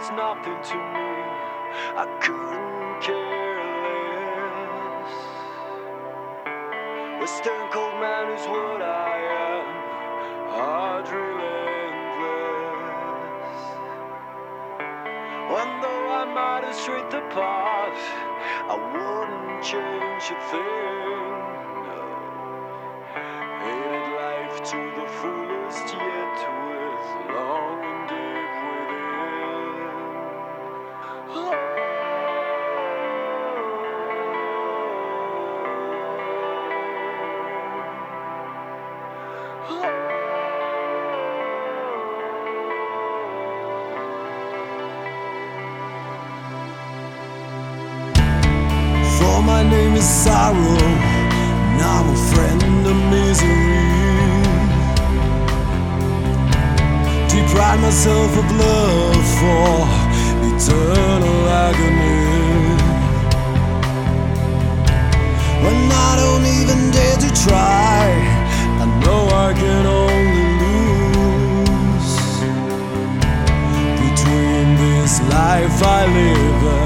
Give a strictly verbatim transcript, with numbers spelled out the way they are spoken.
was nothing to me. I couldn't care less. A stone cold man is what I am, hard relentless. And though I might have strayed the path, I wouldn't change a thing. No. Hated life to the fullest, yet with long and deep within. Oh. For my name is sorrow, and I'm a friend of misery. Deprive myself of love for eternal agony. When I don't even dare to try, I know I can only lose. Between this life I live